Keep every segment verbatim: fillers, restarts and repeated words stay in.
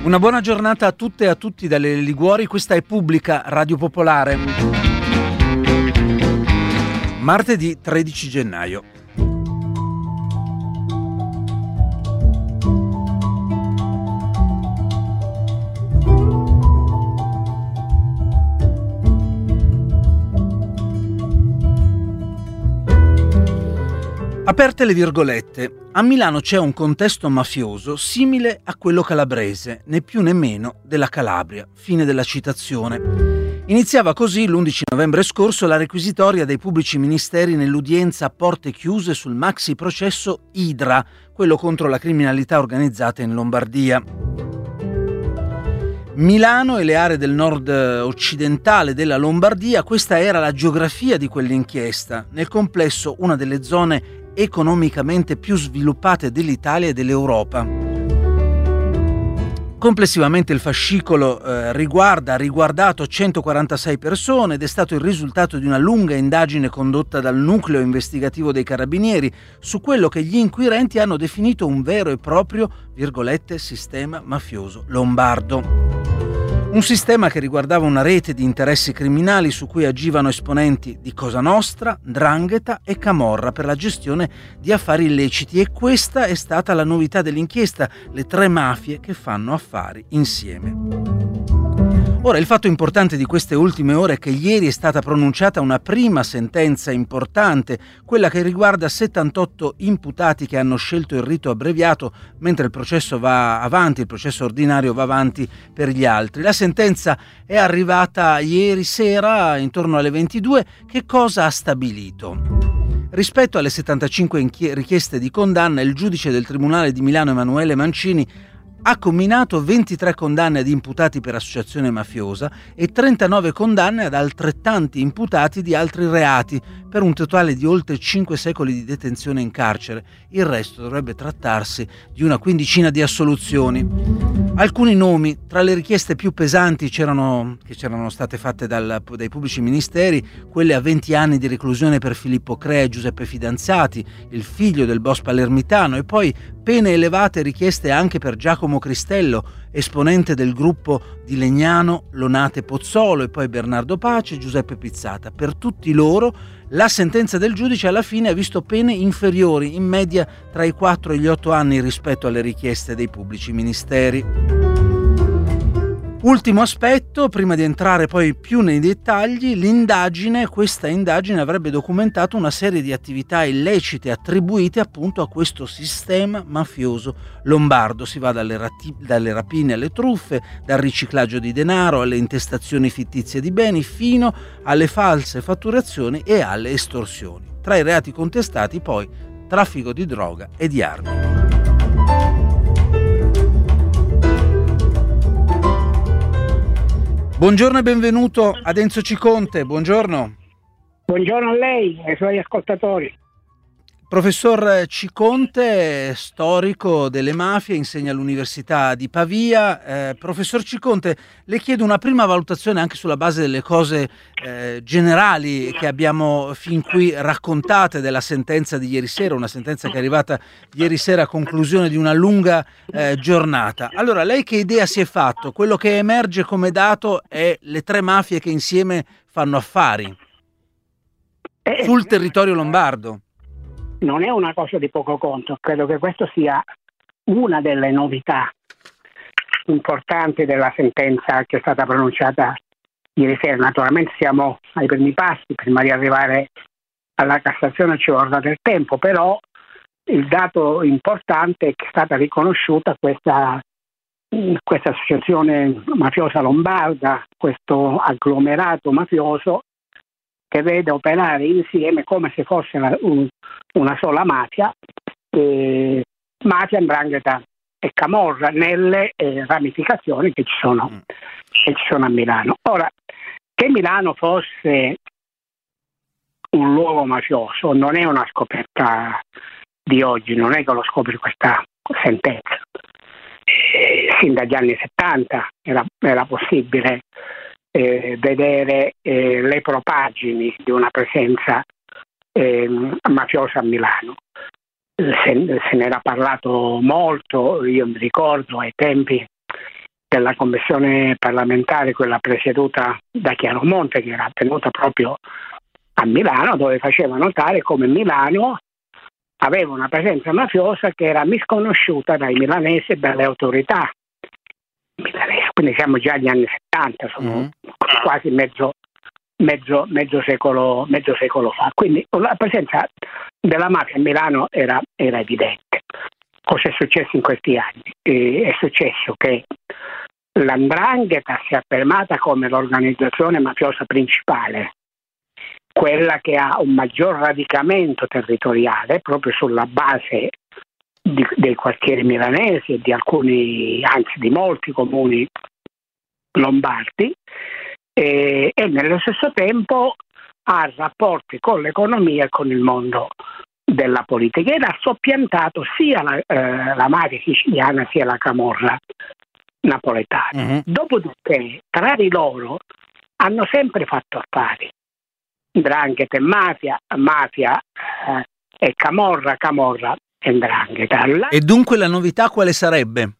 Una buona giornata a tutte e a tutti dalle Liguori, questa è Pubblica Radio Popolare. Martedì tredici gennaio. Aperte le virgolette, a Milano c'è un contesto mafioso simile a quello calabrese, né più né meno della Calabria. Fine della citazione. Iniziava così l'undici novembre scorso la requisitoria dei pubblici ministeri nell'udienza a porte chiuse sul maxi processo Idra, quello contro la criminalità organizzata in Lombardia. Milano e le aree del nord occidentale della Lombardia, questa era la geografia di quell'inchiesta. Nel complesso una delle zone economicamente più sviluppate dell'Italia e dell'Europa. Complessivamente il fascicolo eh, riguarda, ha riguardato centoquarantasei persone ed è stato il risultato di una lunga indagine condotta dal nucleo investigativo dei Carabinieri su quello che gli inquirenti hanno definito un vero e proprio, virgolette, sistema mafioso lombardo. Un sistema che riguardava una rete di interessi criminali su cui agivano esponenti di Cosa Nostra, 'Ndrangheta e Camorra per la gestione di affari illeciti, e questa è stata la novità dell'inchiesta, le tre mafie che fanno affari insieme. Ora, il fatto importante di queste ultime ore è che ieri è stata pronunciata una prima sentenza importante, quella che riguarda settantotto imputati che hanno scelto il rito abbreviato, mentre il processo va avanti, il processo ordinario va avanti per gli altri. La sentenza è arrivata ieri sera, intorno alle ventidue. Che cosa ha stabilito? Rispetto alle settantacinque inchie- richieste di condanna, il giudice del Tribunale di Milano Emanuele Mancini ha comminato ventitré condanne ad imputati per associazione mafiosa e trentanove condanne ad altrettanti imputati di altri reati, per un totale di oltre cinque secoli di detenzione in carcere. Il resto dovrebbe trattarsi di una quindicina di assoluzioni. Alcuni nomi tra le richieste più pesanti c'erano, che c'erano state fatte dal, dai pubblici ministeri, quelle a venti anni di reclusione per Filippo Crea e Giuseppe Fidanzati, il figlio del boss palermitano, e poi pene elevate richieste anche per Giacomo Cristello, esponente del gruppo di Legnano, Lonate Pozzolo, e poi Bernardo Pace e Giuseppe Pizzata. Per tutti loro la sentenza del giudice alla fine ha visto pene inferiori, in media tra i quattro e gli otto anni rispetto alle richieste dei pubblici ministeri. Ultimo aspetto, prima di entrare poi più nei dettagli, l'indagine, questa indagine avrebbe documentato una serie di attività illecite attribuite appunto a questo sistema mafioso lombardo. Si va dalle, rati- dalle rapine alle truffe, dal riciclaggio di denaro alle intestazioni fittizie di beni, fino alle false fatturazioni e alle estorsioni. Tra i reati contestati poi traffico di droga e di armi. Buongiorno e benvenuto ad Enzo Ciconte, buongiorno. Buongiorno a lei e ai suoi ascoltatori. Professor Ciconte, storico delle mafie, insegna all'Università di Pavia. Eh, professor Ciconte, le chiedo una prima valutazione anche sulla base delle cose eh, generali che abbiamo fin qui raccontate della sentenza di ieri sera, una sentenza che è arrivata ieri sera a conclusione di una lunga eh, giornata. Allora, lei che idea si è fatto? Quello che emerge come dato è le tre mafie che insieme fanno affari sul territorio lombardo. Non è una cosa di poco conto, credo che questo sia una delle novità importanti della sentenza che è stata pronunciata ieri sera. Naturalmente siamo ai primi passi, prima di arrivare alla Cassazione ci vorrà del tempo, però il dato importante è che è stata riconosciuta questa, questa associazione mafiosa lombarda, questo agglomerato mafioso che vede operare insieme come se fosse una, un, una sola mafia, eh, mafia, 'Ndrangheta e Camorra, nelle eh, ramificazioni che ci sono, mm. che ci sono a Milano. Ora, che Milano fosse un luogo mafioso non è una scoperta di oggi, non è che lo scopri questa sentenza. Eh, sin dagli anni settanta era, era possibile Eh, vedere eh, le propagini di una presenza eh, mafiosa a Milano. Se, se ne era parlato molto, io mi ricordo ai tempi della commissione parlamentare, quella presieduta da Chiaromonte, che era tenuta proprio a Milano, dove faceva notare come Milano aveva una presenza mafiosa che era misconosciuta dai milanesi e dalle autorità milanesi. Quindi siamo già agli anni settanta, sono mm. quasi mezzo, mezzo, mezzo, secolo, mezzo secolo fa. Quindi la presenza della mafia a Milano era, era evidente. Cosa è successo in questi anni? Eh, è successo che l'Ndrangheta si è affermata come l'organizzazione mafiosa principale, quella che ha un maggior radicamento territoriale proprio sulla base di, dei quartieri milanesi e di alcuni, anzi di molti comuni lombardi, e, e nello stesso tempo ha rapporti con l'economia e con il mondo della politica, ed ha soppiantato sia la, eh, la mafia siciliana sia la camorra napoletana. Mm-hmm. Dopodiché tra di loro hanno sempre fatto affari, 'ndrangheta e mafia, mafia eh, e camorra, camorra e 'ndrangheta. La... E dunque la novità quale sarebbe?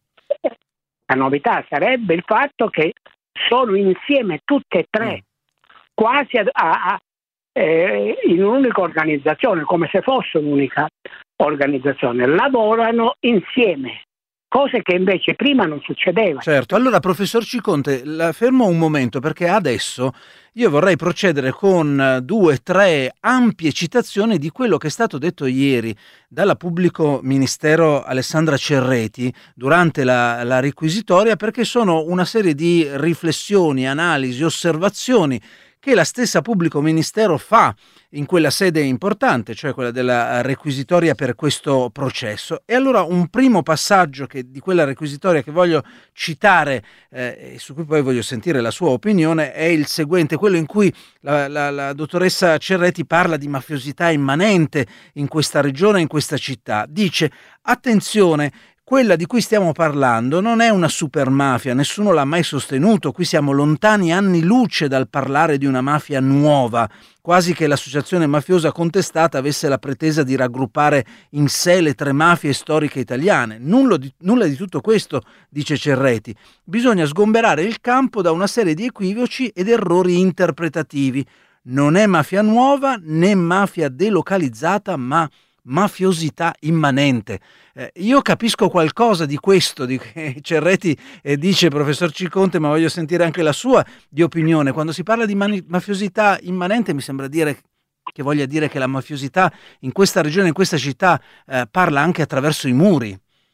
La novità sarebbe il fatto che sono insieme tutte e tre, mm. quasi a, a, eh, in un'unica organizzazione, come se fosse un'unica organizzazione, lavorano insieme, cose che invece prima non succedeva. Certo, allora professor Ciconte, la fermo un momento, perché adesso io vorrei procedere con due, tre ampie citazioni di quello che è stato detto ieri dalla pubblico ministero Alessandra Cerreti durante la, la requisitoria, perché sono una serie di riflessioni, analisi, osservazioni che la stessa pubblico ministero fa in quella sede importante, cioè quella della requisitoria per questo processo. E allora un primo passaggio che, di quella requisitoria che voglio citare eh, e su cui poi voglio sentire la sua opinione è il seguente, quello in cui la, la, la dottoressa Cerreti parla di mafiosità immanente in questa regione, in questa città. Dice: attenzione, quella di cui stiamo parlando non è una supermafia, nessuno l'ha mai sostenuto, qui siamo lontani anni luce dal parlare di una mafia nuova, quasi che l'associazione mafiosa contestata avesse la pretesa di raggruppare in sé le tre mafie storiche italiane. Nulla di, nulla di tutto questo, dice Cerreti. Bisogna sgomberare il campo da una serie di equivoci ed errori interpretativi. Non è mafia nuova né mafia delocalizzata, ma mafiosità immanente. Eh, io capisco qualcosa di questo di che Cerreti eh, dice, professor Ciconte, ma voglio sentire anche la sua di opinione. Quando si parla di mani- mafiosità immanente mi sembra dire che voglia dire che la mafiosità in questa regione, in questa città eh, parla anche attraverso i muri.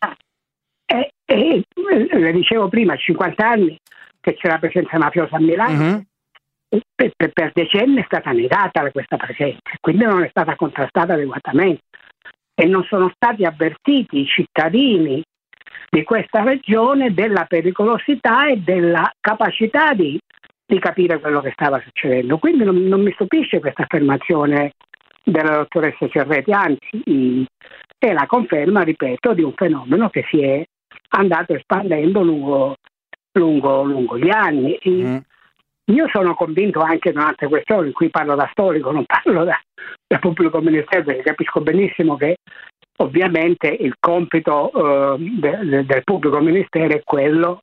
Eh, eh, le dicevo prima, cinquanta anni che c'è la presenza mafiosa a Milano. Mm-hmm. Per, per, per decenni è stata negata questa presenza, quindi non è stata contrastata adeguatamente e non sono stati avvertiti i cittadini di questa regione della pericolosità e della capacità di, di capire quello che stava succedendo. Quindi non, non mi stupisce questa affermazione della dottoressa Cerreti, anzi è la conferma, ripeto, di un fenomeno che si è andato espandendo lungo, lungo, lungo gli anni. Mm. Io sono convinto anche di un'altra questione, in cui parlo da storico, non parlo da, da pubblico ministero, perché capisco benissimo che ovviamente il compito eh, de, de, del pubblico ministero è quello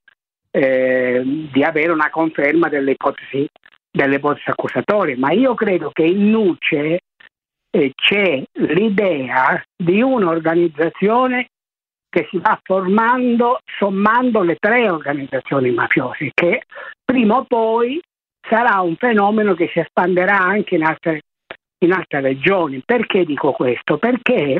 eh, di avere una conferma delle ipotesi, delle ipotesi accusatorie, ma io credo che in nuce eh, c'è l'idea di un'organizzazione che si va formando sommando le tre organizzazioni mafiose, che prima o poi sarà un fenomeno che si espanderà anche in altre, in altre regioni. Perché dico questo? Perché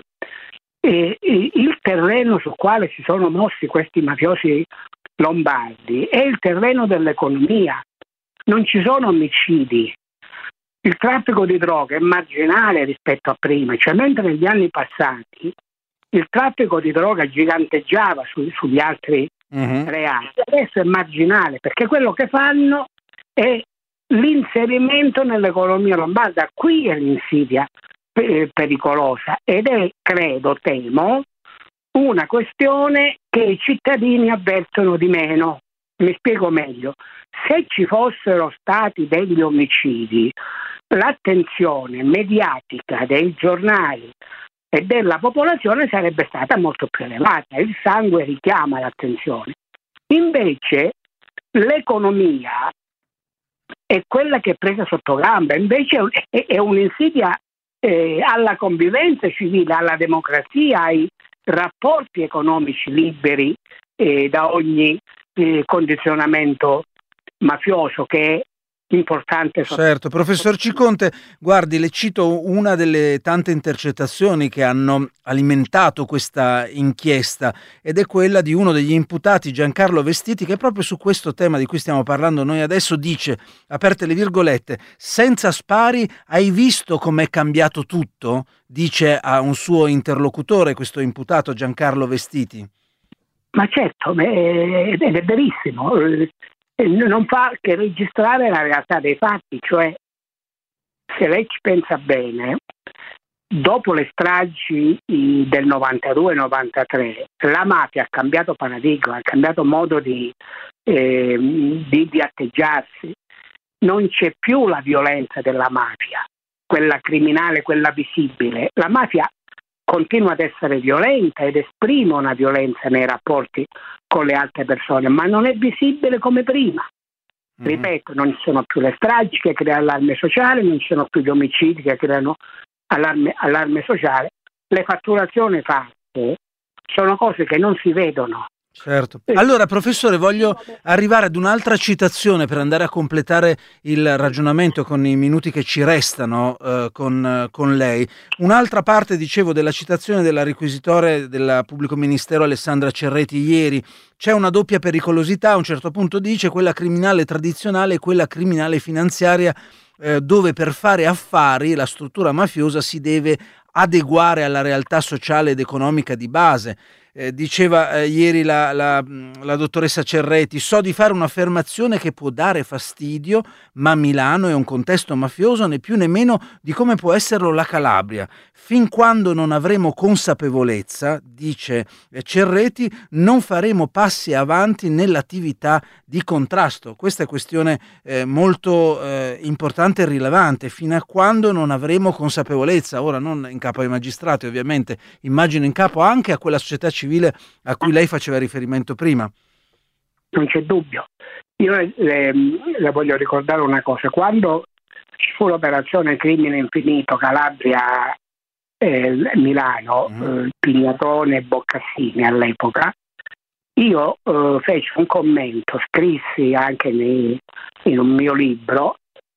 eh, il terreno sul quale si sono mossi questi mafiosi lombardi è il terreno dell'economia. Non ci sono omicidi. Il traffico di droga è marginale rispetto a prima, cioè mentre negli anni passati il traffico di droga giganteggiava su, sugli altri uh-huh. reati, adesso è marginale, perché quello che fanno è l'inserimento nell'economia lombarda. Qui è l'insidia eh, pericolosa ed è, credo, temo, una questione che i cittadini avvertono di meno. Mi spiego meglio. Se ci fossero stati degli omicidi, l'attenzione mediatica dei giornali e della popolazione sarebbe stata molto più elevata, il sangue richiama l'attenzione. Invece l'economia è quella che è presa sotto gamba, invece è, è un'insidia eh, alla convivenza civile, alla democrazia, ai rapporti economici liberi eh, da ogni eh, condizionamento mafioso, che è importante. Certo, professor Ciconte, guardi, le cito una delle tante intercettazioni che hanno alimentato questa inchiesta, ed è quella di uno degli imputati, Giancarlo Vestiti, che proprio su questo tema di cui stiamo parlando noi adesso dice, aperte le virgolette: senza spari hai visto com'è cambiato tutto? Dice a un suo interlocutore questo imputato Giancarlo Vestiti. Ma certo, ed è verissimo. Non fa che registrare la realtà dei fatti, cioè, se lei ci pensa bene, dopo le stragi del novantadue novantatré la mafia ha cambiato paradigma, ha cambiato modo di, eh, di, di atteggiarsi. Non c'è più la violenza della mafia, quella criminale, quella visibile. La mafia continua ad essere violenta ed esprime una violenza nei rapporti con le altre persone, ma non è visibile come prima. Mm-hmm. Ripeto, non ci sono più le stragi che creano allarme sociale, non ci sono più gli omicidi che creano allarme, allarme sociale. Le fatturazioni fatte sono cose che non si vedono. Certo. Allora, professore, voglio arrivare ad un'altra citazione per andare a completare il ragionamento con i minuti che ci restano eh, con, con lei. Un'altra parte, dicevo, della citazione della requisitore del pubblico ministero Alessandra Cerreti ieri. C'è una doppia pericolosità, a un certo punto dice, quella criminale tradizionale e quella criminale finanziaria, eh, dove per fare affari la struttura mafiosa si deve adeguare alla realtà sociale ed economica di base. Eh, diceva eh, ieri la, la, la dottoressa Cerreti: so di fare un'affermazione che può dare fastidio, ma Milano è un contesto mafioso né più né meno di come può esserlo la Calabria. Fin quando non avremo consapevolezza, dice eh, Cerreti, non faremo passi avanti nell'attività di contrasto. Questa è questione eh, molto eh, importante e rilevante. Fino a quando non avremo consapevolezza, ora non in capo ai magistrati ovviamente, immagino in capo anche a quella società civile a cui lei faceva riferimento prima. Non c'è dubbio. Io le, le, le voglio ricordare una cosa: quando ci fu l'operazione Crimine Infinito Calabria eh, Milano, mm. eh, Pignatone e Boccassini all'epoca, io eh, feci un commento, scrissi anche nei, in un mio libro,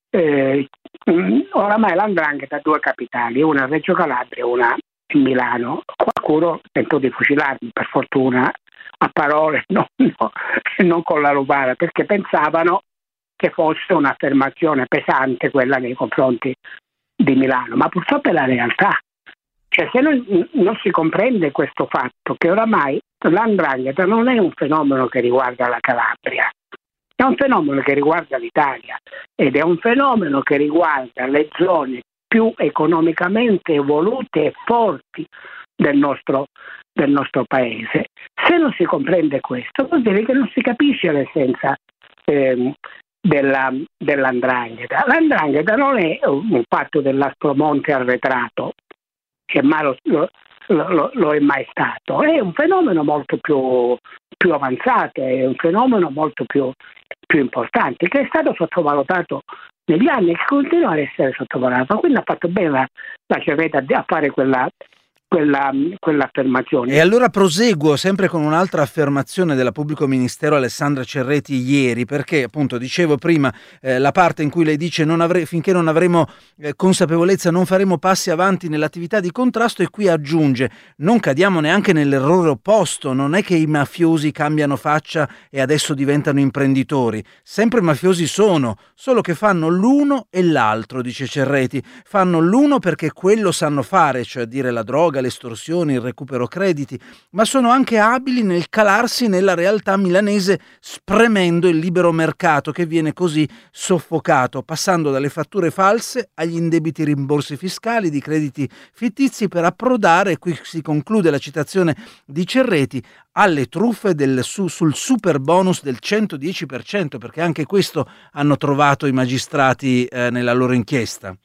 eh, oramai l'Andrangheta ha due capitali, una a Reggio Calabria e una in Milano. Qualcuno tentò di fucilarmi, per fortuna a parole, no, no, non con la lupara, perché pensavano che fosse un'affermazione pesante quella nei confronti di Milano, ma purtroppo è la realtà. Cioè, se non, non si comprende questo fatto, che oramai l'Andrangheta non è un fenomeno che riguarda la Calabria, è un fenomeno che riguarda l'Italia, ed è un fenomeno che riguarda le zone più economicamente evolute e forti del nostro, del nostro paese. Se non si comprende questo, vuol dire che non si capisce l'essenza eh, della, dell'Andrangheta. L'Andrangheta non è un fatto dell'Aspromonte arretrato, che mai lo, lo, lo, lo è mai stato, è un fenomeno molto più, più avanzato, è un fenomeno molto più, più importante, che è stato sottovalutato negli anni e che continua ad essere sottovalutato. Quindi ha fatto bene la, la Cerreta a fare quella, quella, quell'affermazione. E allora proseguo sempre con un'altra affermazione della pubblico ministero Alessandra Cerreti ieri, perché appunto dicevo prima eh, la parte in cui lei dice non avre- finché non avremo eh, consapevolezza non faremo passi avanti nell'attività di contrasto, e qui aggiunge: non cadiamo neanche nell'errore opposto, non è che i mafiosi cambiano faccia e adesso diventano imprenditori, sempre mafiosi sono, solo che fanno l'uno e l'altro, dice Cerreti, fanno l'uno perché quello sanno fare, cioè dire la droga, le estorsioni, il recupero crediti, ma sono anche abili nel calarsi nella realtà milanese, spremendo il libero mercato che viene così soffocato, passando dalle fatture false agli indebiti rimborsi fiscali di crediti fittizi per approdare, qui si conclude la citazione di Cerreti, alle truffe del, su, sul super bonus del centodieci per cento, perché anche questo hanno trovato i magistrati eh, nella loro inchiesta.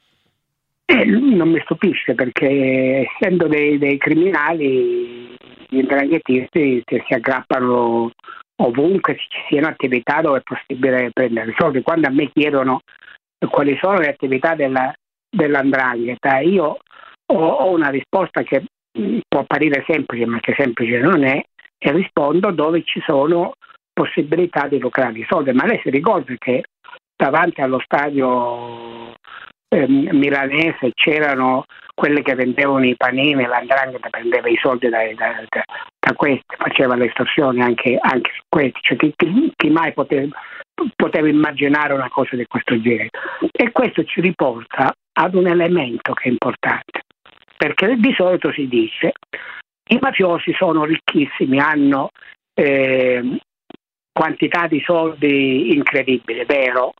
Eh, non mi stupisce, perché essendo dei, dei criminali, gli 'ndranghettisti si aggrappano ovunque ci siano attività dove è possibile prendere soldi. Quando a me chiedono quali sono le attività della, dell'andrangheta, io ho, ho una risposta che può apparire semplice, ma che semplice non è, e rispondo dove ci sono possibilità di lucrare i soldi. Ma lei si ricorda che davanti allo stadio eh, milanese c'erano quelle che vendevano i panini, l'andrangheta prendeva i soldi da, da, da, da questi, faceva le estorsioni anche, anche su questi, cioè chi, chi, chi mai poteva, poteva immaginare una cosa di questo genere? E questo ci riporta ad un elemento che è importante, perché di solito si dice i mafiosi sono ricchissimi, hanno eh, quantità di soldi incredibili, vero?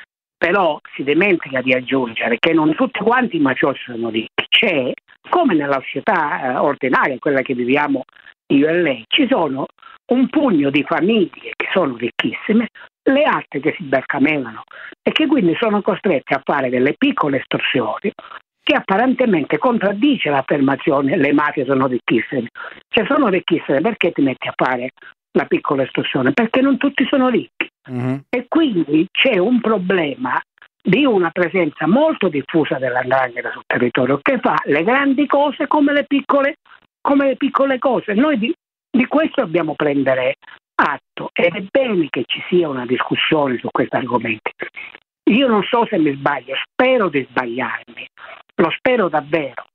Però si dimentica di aggiungere che non tutti quanti i mafiosi sono ricchi. C'è, come nella società eh, ordinaria, quella che viviamo io e lei, ci sono un pugno di famiglie che sono ricchissime, le altre che si barcamenano e che quindi sono costrette a fare delle piccole estorsioni che apparentemente contraddice l'affermazione le mafie sono ricchissime. Se sono ricchissime, perché ti metti a fare la piccola estorsione? Perché non tutti sono ricchi. Mm-hmm. E quindi c'è un problema di una presenza molto diffusa dell'andrangheta sul territorio, che fa le grandi cose come le piccole, come le piccole cose. Noi di, di questo dobbiamo prendere atto, ed è bene che ci sia una discussione su questi argomenti. Io non so se mi sbaglio, spero di sbagliarmi, lo spero davvero,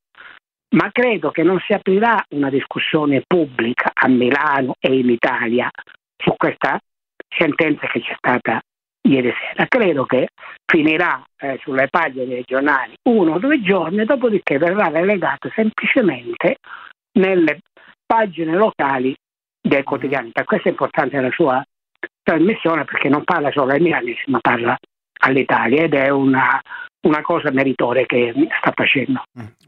ma credo che non si aprirà una discussione pubblica a Milano e in Italia su questa sentenza che c'è stata ieri sera. Credo che finirà eh, sulle pagine dei giornali uno o due giorni, dopodiché verrà relegato semplicemente nelle pagine locali dei quotidiani. Per questo è importante la sua trasmissione, perché non parla solo ai milanesi, ma parla all'Italia, ed è una, una cosa meritoria che sta facendo.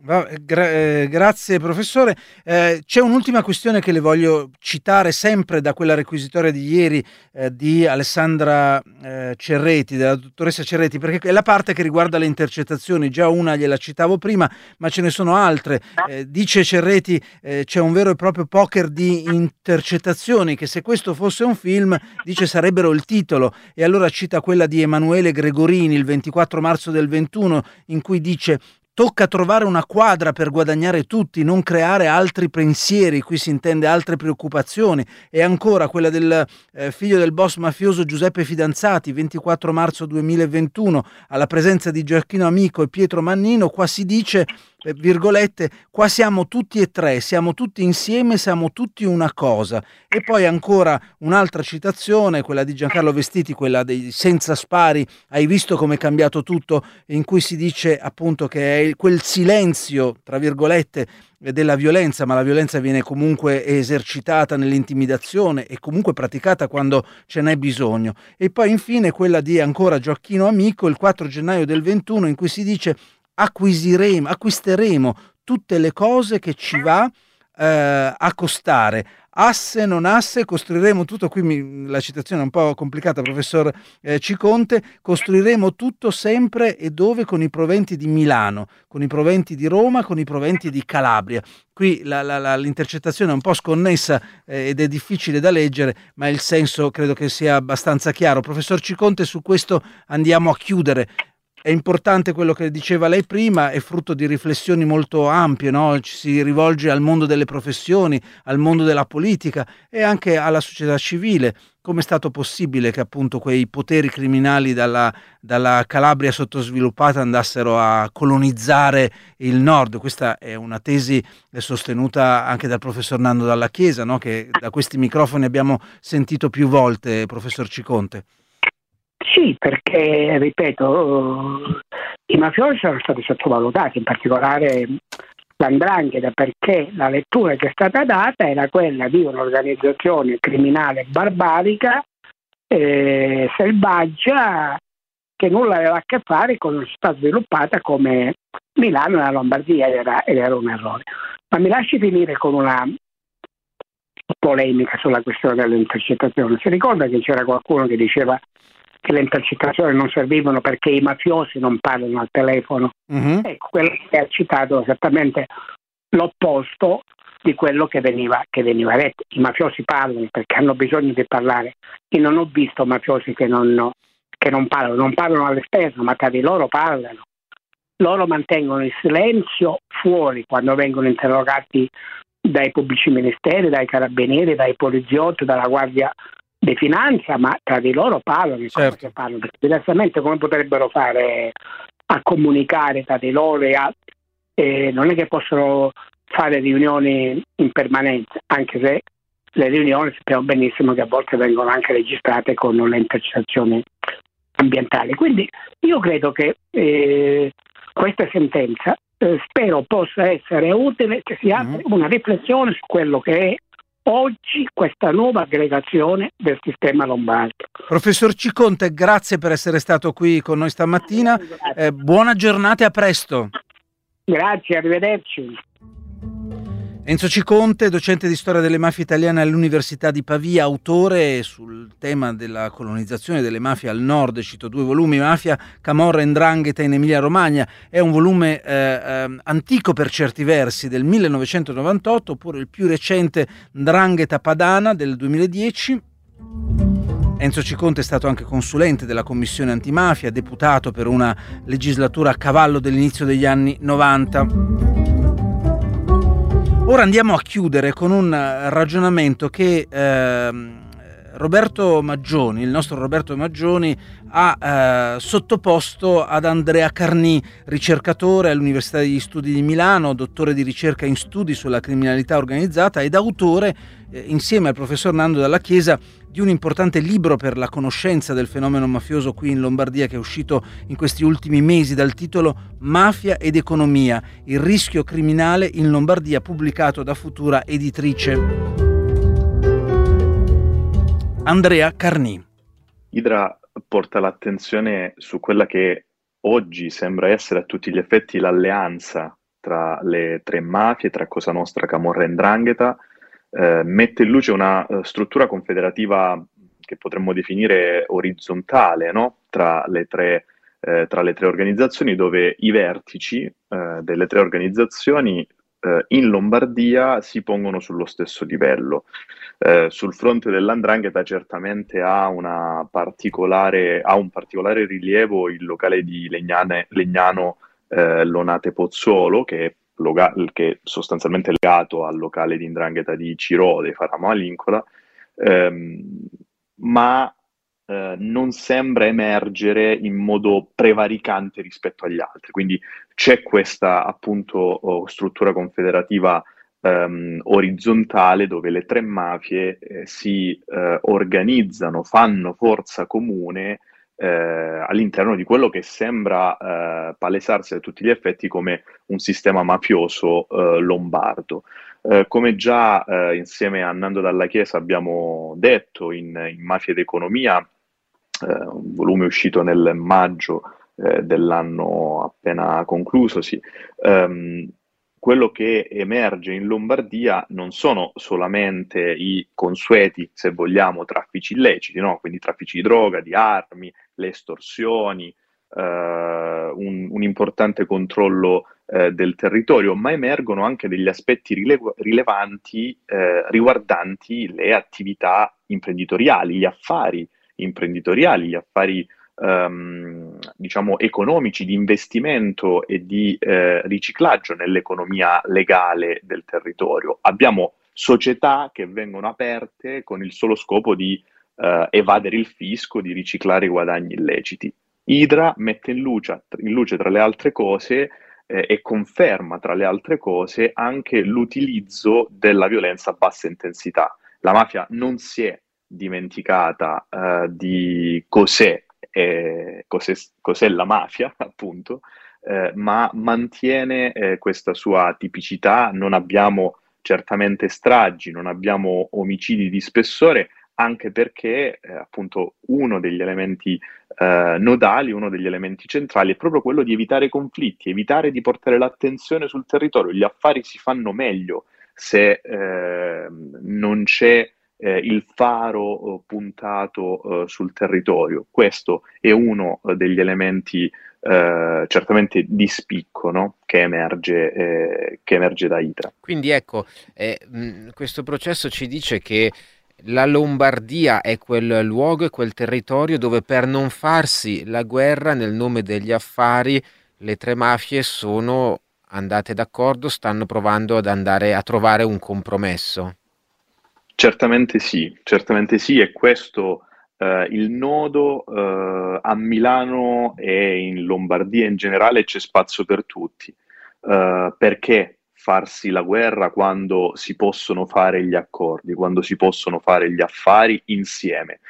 Gra- eh, grazie professore. Eh, c'è un'ultima questione che le voglio citare, sempre da quella requisitoria di ieri eh, di Alessandra eh, Cerreti, della dottoressa Cerreti, perché è la parte che riguarda le intercettazioni. Già una gliela citavo prima, ma ce ne sono altre. Eh, dice Cerreti eh, c'è un vero e proprio poker di intercettazioni, che se questo fosse un film, dice, sarebbero il titolo. E allora cita quella di Emanuele Gregorini il ventiquattro marzo del ventuno, in cui dice: tocca trovare una quadra per guadagnare tutti, non creare altri pensieri, qui si intende altre preoccupazioni. E ancora quella del eh, figlio del boss mafioso Giuseppe Fidanzati, ventiquattro marzo duemilaventuno, alla presenza di Gioacchino Amico e Pietro Mannino. Qua si dice, eh, virgolette, qua siamo tutti e tre, siamo tutti insieme, siamo tutti una cosa. E poi ancora un'altra citazione, quella di Giancarlo Vestiti, quella dei senza spari, hai visto come è cambiato tutto, in cui si dice appunto che è quel silenzio, tra virgolette, della violenza, ma la violenza viene comunque esercitata nell'intimidazione e comunque praticata quando ce n'è bisogno. E poi infine quella di ancora Gioacchino Amico, il quattro gennaio del ventuno, in cui si dice: acquisiremo, acquisteremo tutte le cose che ci va eh, a costare. Asse, non asse, costruiremo tutto. Qui mi, la citazione è un po' complicata, professor eh, Ciconte. Costruiremo tutto sempre e dove? Con i proventi di Milano, con i proventi di Roma, con i proventi di Calabria. Qui la, la, la, l'intercettazione è un po' sconnessa eh, ed è difficile da leggere, ma il senso credo che sia abbastanza chiaro. Professor Ciconte, su questo andiamo a chiudere. È importante quello che diceva lei prima, è frutto di riflessioni molto ampie, no? Ci si rivolge al mondo delle professioni, al mondo della politica e anche alla società civile. Come è stato possibile che appunto quei poteri criminali dalla, dalla Calabria sottosviluppata andassero a colonizzare il nord? Questa è una tesi sostenuta anche dal professor Nando Dalla Chiesa, no? Che da questi microfoni abbiamo sentito più volte, professor Ciconte. Sì, perché, ripeto, i mafiosi sono stati sottovalutati, in particolare l'andrangheta, perché la lettura che è stata data era quella di un'organizzazione criminale barbarica, eh, selvaggia, che nulla aveva a che fare con una città sviluppata come Milano e la Lombardia, ed era, ed era un errore. Ma mi lasci finire con una polemica sulla questione delle intercettazioni. Si ricorda che c'era qualcuno che diceva che le intercettazioni non servivano perché i mafiosi non parlano al telefono? Mm-hmm. Ecco, quello che ha citato esattamente l'opposto, di quello che veniva, che veniva detto. I mafiosi parlano perché hanno bisogno di parlare. Io non ho visto mafiosi che non, che non parlano, non parlano all'esterno, ma tra di loro parlano. Loro mantengono il silenzio fuori quando vengono interrogati dai pubblici ministeri, dai carabinieri, dai poliziotti, dalla Guardia di Finanza, ma tra di loro parlano, Certo. come parlano, perché diversamente come potrebbero fare a comunicare tra di loro e a, eh, non è che possono fare riunioni in permanenza, anche se le riunioni sappiamo benissimo che a volte vengono anche registrate con le intercettazioni ambientali. Quindi io credo che eh, questa sentenza eh, spero possa essere utile, che si apra una riflessione su quello che è oggi questa nuova aggregazione del sistema lombardo. Professor Ciconte, grazie per essere stato qui con noi stamattina, eh, buona giornata e a presto. Grazie, arrivederci. Enzo Ciconte, docente di storia delle mafie italiane all'Università di Pavia, autore sul tema della colonizzazione delle mafie al nord, cito due volumi, Mafia, Camorra e 'Ndrangheta in Emilia-Romagna, è un volume eh, eh, antico per certi versi, del millenovecentonovantotto, oppure il più recente 'Ndrangheta Padana del duemiladieci. Enzo Ciconte è stato anche consulente della Commissione Antimafia, deputato per una legislatura a cavallo dell'inizio degli anni novanta. Ora andiamo a chiudere con un ragionamento che eh, Roberto Maggioni, il nostro Roberto Maggioni, ha eh, sottoposto ad Andrea Carnì, ricercatore all'Università degli Studi di Milano, dottore di ricerca in studi sulla criminalità organizzata ed autore, eh, insieme al professor Nando Dalla Chiesa, di un importante libro per la conoscenza del fenomeno mafioso qui in Lombardia, che è uscito in questi ultimi mesi dal titolo Mafia ed economia, il rischio criminale in Lombardia, pubblicato da Futura Editrice. Andrea Carnì. Idra porta l'attenzione su quella che oggi sembra essere a tutti gli effetti l'alleanza tra le tre mafie, tra Cosa Nostra, Camorra e 'Ndrangheta. Eh, mette in luce una uh, struttura confederativa che potremmo definire orizzontale, no? tra, le tre, eh, tra le tre organizzazioni, dove i vertici eh, delle tre organizzazioni eh, in Lombardia si pongono sullo stesso livello. Eh, sul fronte della 'Ndrangheta certamente ha, una particolare, ha un particolare rilievo il locale di Legnane, Legnano eh, Lonate Pozzolo, che è che è sostanzialmente legato al locale di 'Ndrangheta di Ciro, dei Faramo Alincola, ehm, ma eh, non sembra emergere in modo prevaricante rispetto agli altri. Quindi c'è questa appunto oh, struttura confederativa ehm, orizzontale, dove le tre mafie eh, si eh, organizzano, fanno forza comune Eh, all'interno di quello che sembra eh, palesarsi a tutti gli effetti come un sistema mafioso eh, lombardo. Eh, come già eh, insieme a Nando Dalla Chiesa abbiamo detto in, in Mafia ed Economia, eh, un volume uscito nel maggio eh, dell'anno appena conclusosi, ehm, quello che emerge in Lombardia non sono solamente i consueti, se vogliamo, traffici illeciti, no? Quindi traffici di droga, di armi, le estorsioni, eh, un, un importante controllo eh, del territorio, ma emergono anche degli aspetti rilev- rilevanti eh, riguardanti le attività imprenditoriali, gli affari imprenditoriali, gli affari ehm, diciamo economici, di investimento e di eh, riciclaggio nell'economia legale del territorio. Abbiamo società che vengono aperte con il solo scopo di Uh, evadere il fisco, di riciclare i guadagni illeciti. Idra mette in luce, in luce tra le altre cose eh, e conferma tra le altre cose anche l'utilizzo della violenza a bassa intensità. La mafia non si è dimenticata uh, di cos'è, eh, cos'è, cos'è la mafia, appunto, eh, ma mantiene eh, questa sua tipicità. Non abbiamo certamente stragi, non abbiamo omicidi di spessore, anche perché eh, appunto uno degli elementi eh, nodali, uno degli elementi centrali è proprio quello di evitare conflitti, evitare di portare l'attenzione sul territorio. Gli affari si fanno meglio se eh, non c'è eh, il faro eh, puntato eh, sul territorio. Questo è uno eh, degli elementi eh, certamente di spicco, no? che, emerge, eh, che emerge da Idra. Quindi ecco, eh, mh, questo processo ci dice che la Lombardia è quel luogo e quel territorio dove, per non farsi la guerra nel nome degli affari, le tre mafie sono andate d'accordo, stanno provando ad andare a trovare un compromesso. Certamente sì, certamente sì, e questo eh, il nodo eh, a Milano e in Lombardia in generale c'è spazio per tutti. Eh, perché farsi la guerra quando si possono fare gli accordi, quando si possono fare gli affari insieme?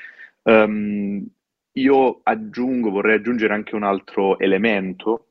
Um, io aggiungo, vorrei aggiungere anche un altro elemento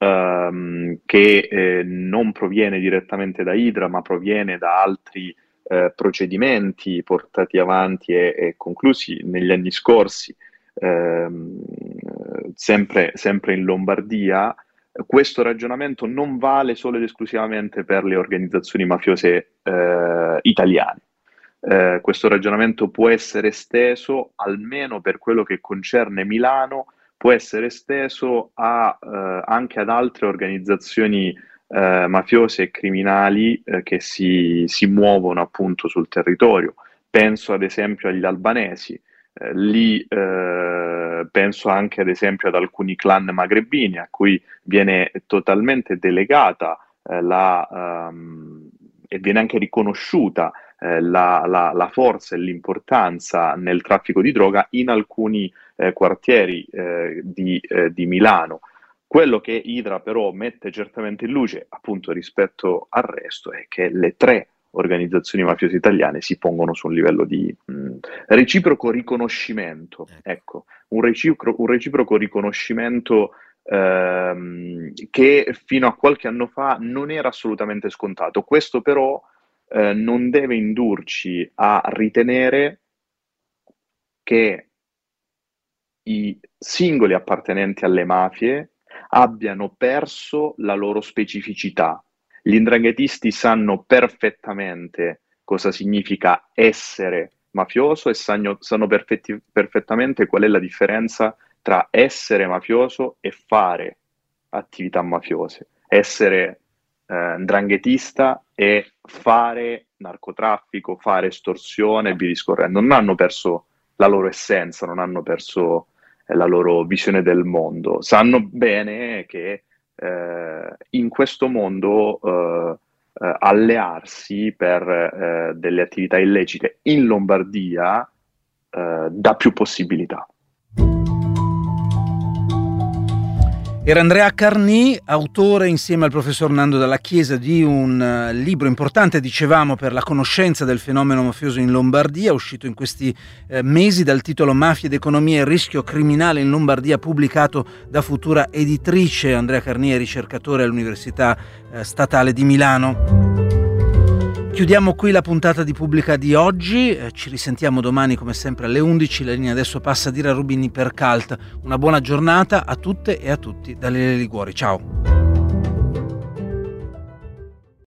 um, che eh, non proviene direttamente da Idra, ma proviene da altri eh, procedimenti portati avanti e, e conclusi negli anni scorsi, ehm, sempre, sempre in Lombardia. Questo ragionamento non vale solo ed esclusivamente per le organizzazioni mafiose eh, italiane. Eh, questo ragionamento può essere esteso, almeno per quello che concerne Milano, può essere esteso a, eh, anche ad altre organizzazioni eh, mafiose e criminali eh, che si, si muovono appunto sul territorio. Penso ad esempio agli albanesi. Eh, lì eh, penso anche ad esempio ad alcuni clan magrebini a cui viene totalmente delegata eh, la, um, e viene anche riconosciuta eh, la, la, la forza e l'importanza nel traffico di droga in alcuni eh, quartieri eh, di, eh, di Milano. Quello che Idra però mette certamente in luce, appunto rispetto al resto, è che le tre organizzazioni mafiose italiane si pongono su un livello di mh, reciproco riconoscimento, ecco, un reciproco, un reciproco riconoscimento ehm, che fino a qualche anno fa non era assolutamente scontato. Questo però eh, non deve indurci a ritenere che i singoli appartenenti alle mafie abbiano perso la loro specificità. Gli 'ndranghetisti sanno perfettamente cosa significa essere mafioso e sanno, sanno perfetti, perfettamente qual è la differenza tra essere mafioso e fare attività mafiose. Essere eh, 'ndranghetista e fare narcotraffico, fare estorsione e via discorrendo. Non hanno perso la loro essenza, non hanno perso eh, la loro visione del mondo. Sanno bene che Eh, in questo mondo eh, eh, allearsi per eh, delle attività illecite in Lombardia eh, dà più possibilità. Era Andrea Carnì, autore insieme al professor Nando Dalla Chiesa di un uh, libro importante, dicevamo, per la conoscenza del fenomeno mafioso in Lombardia, uscito in questi uh, mesi dal titolo Mafia ed economia e il rischio criminale in Lombardia, pubblicato da Futura Editrice. Andrea Carnì è ricercatore all'Università uh, Statale di Milano. Chiudiamo qui la puntata di Pubblica di oggi, eh, ci risentiamo domani come sempre alle undici, la linea adesso passa a Dira Rubini per Cult. Una buona giornata a tutte e a tutti da Lele Liguori, ciao!